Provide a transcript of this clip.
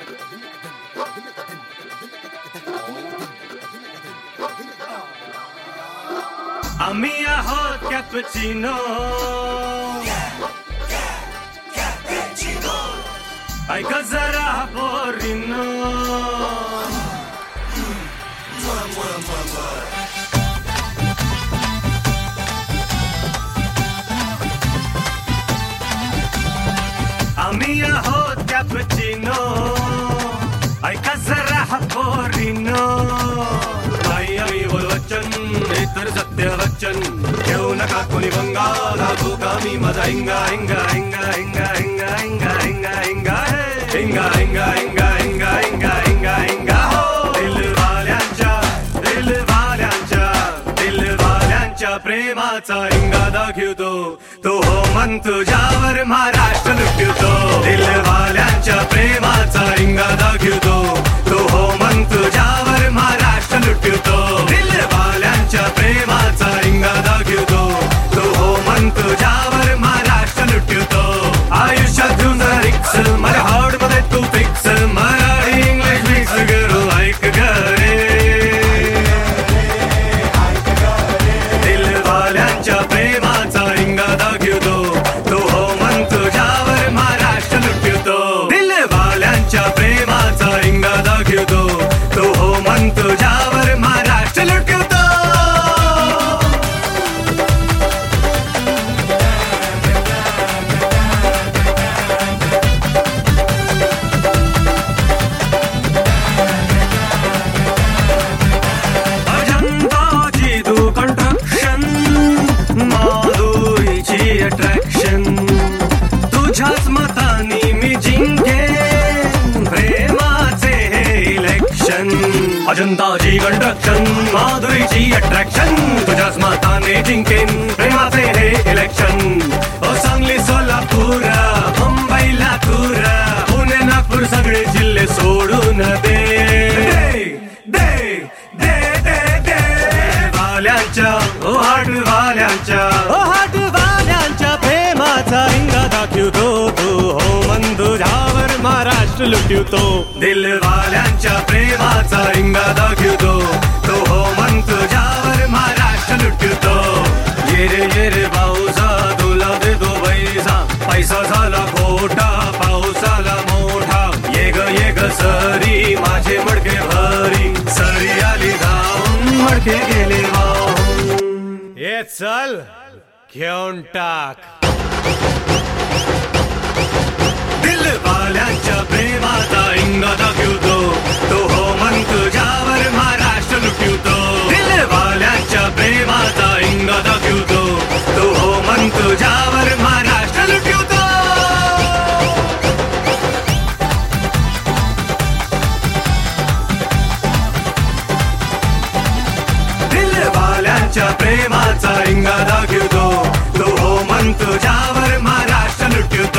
आम्ही आहोत कॅपुचिनो, ऐका जरा पोरीनो. आम्ही आहोत कॅपुचिनो, ऐका जरा पोरीनो. नाही आम्ही बोलवचन, हे तर सत्य वचन. घेऊ नका कोणी बंगा, लागू का मी माझा हिंगा हिंगा हिंगा हिंगा हिंगा हिंगा हिंगा हिंगा हिंगा हिंगा हिंगा हिंगा हिंगा हिंगा हिंगा हो. दिलवाल्यांच्या प्रेमाचा हिंगा दाखवतो. तो हो मन तुझ्यावर महाराष्ट्र लुटतो. दिलवाल्यांच्या प्रेमाचा हिंगा दाखवतो. तो हो मन तुझ्यावर महाराष्ट्र लुटतो. दिलवाल्यांच्या प्रेमाचा हिंगा दाखवतो. तो हो मन तुझ्यावर महाराष्ट्र लुटतो. आयुष्यात घेऊन जरा रिक्स, मला हार्ड मध्ये तू फिक्स. मराठी इंग्लिश मिक्स करू ऐक गे. दिलवाल्यांच्या प्रेमाचा हिंगा दाखवतो. तो हो मन तुझ्यावर महाराष्ट्र लुटतो. दिलवाल्यांच्या प्रेमाचा हिंगा दाखवतो. तो हो मन तुझ्यावर महाराष्ट्र लुटतो. अजंताची तू कंस्ट्रक्शन, माधुरीची अट्रॅक्शन. तुझ्याच मतानी मी जिंकेन प्रेमाचे हे इलेक्शन. अजंताची कंस्ट्रक्शन, माधुरीची अट्रॅक्शन. तुझ्याच मताने जिंकेन प्रेमाचे हे इलेक्शन. ओ सांगली, सोलापूर, मुंबई, लातूर, पुणे, नागपूर सगळे जिल्हे सोडून दे. हाटवाल्यांच्या प्रेमाचा हिंगा दाखवतो. तो हो मन तुझ्यावर महाराष्ट्र लुटतो. दिलवाल्यांच्या प्रेमाचा हिंगा दाखवतो. तो हो मन तुझ्यावर महाराष्ट्र लुटतो. ये रे भाऊसा, तुला देतो पैसा. पैसा झाला खोटा, पाऊसाला मोठा. ये ग सरी, माझे मडके भरी. सरी आली धावून, मडके गेले वाहून. ये चल घेऊन टाक. दिलवाल्यांच्या प्रेमाचा हिंगा दाखवतो. तो हो मन तुझ्यावर महाराष्ट्र लुटतो. दिलवाल्यांच्या प्रेमाचा हिंगा दाखवतो. तो हो मन तुझ्यावर महाराष्ट्र लुटतो. दिलवाल्यांच्या प्रेमाचा हिंगा दाखवतो. तो हो मन तुझ्यावर महाराष्ट्र लुटतो.